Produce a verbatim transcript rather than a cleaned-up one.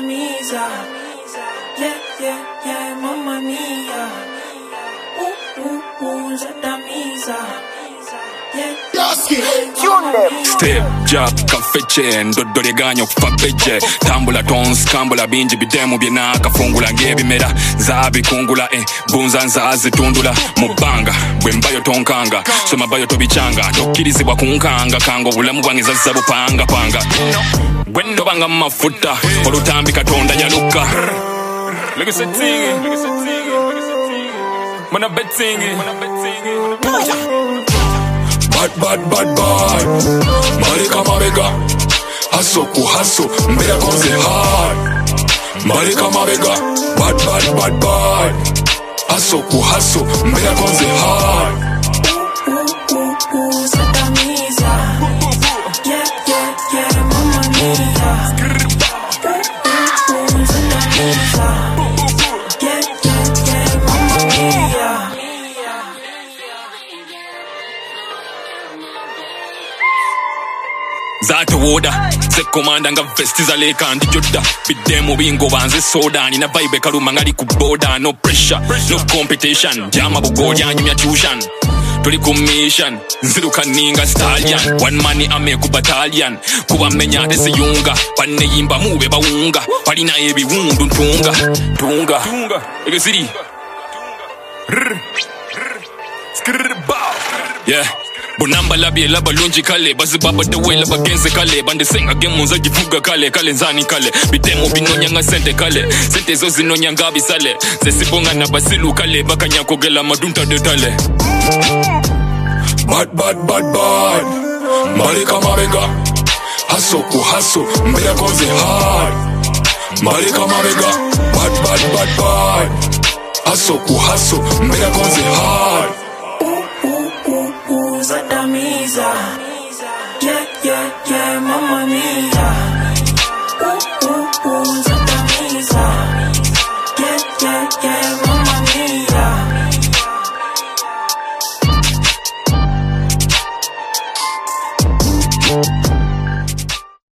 Zatamiza. Yeah, yeah, yeah, mamma mia. Ooh, ooh, ooh, Zatamiza. Yeah, Step job kafeche ndodole ganyo kufapeche tambula tons kambula binji bidemu byena kafungula ngebimera zabi kungula eh bunza nzazi tundula mubanga bwembayo tonkanga soma bayo tobichanga tokirizibwa kunkanga kango bulamu bwange zazzabu panga panga gwendo banga mafuta olutambi katonda nyaluka look at that thing look at that thing man a bet thing bad bad bad bad Marika mabega Haso ku haso Mbea konze hard Marika mabega Bad bad bad bad Haso ku haso Mbea konze hard. Ooh, ooh, ooh, ooh, Zatamiza. Yeah, yeah, yeah, mamma mia. Ooh, ooh, ooh, Zatamiza. Yeah, yeah, yeah, mamma mia. Zato woda Se komanda nga vesti za leka ndi joda Bidemu bingo banze soda Nina vibe kaluma ngali kuboda No pressure, no competition Jama bugoja nyumya tuition Tuli commission Nziruka ninga stallion One money ame ku battalion Kuba menya desi yunga Pane yimba mube baunga Palina ebi wundu ntunga Tunga Ege siri Yeah Bonamba labi laba lunji kale Bazi baba dewe laba genze kale Bande senga gemu nza jifuga kale Kale nzani kale Bitemo binonya nga sente kale Sente zo zinonya nga bisale Sesibonga na basilu kale Baka nyako gela madunta detale Bad bad bad bad Marika mabega Haso ku haso Mbea konze hard Marika mabega Bad bad bad bad Haso ku haso Mbea konze hard. Zatamiza. Yeah, yeah, yeah, mamma mia.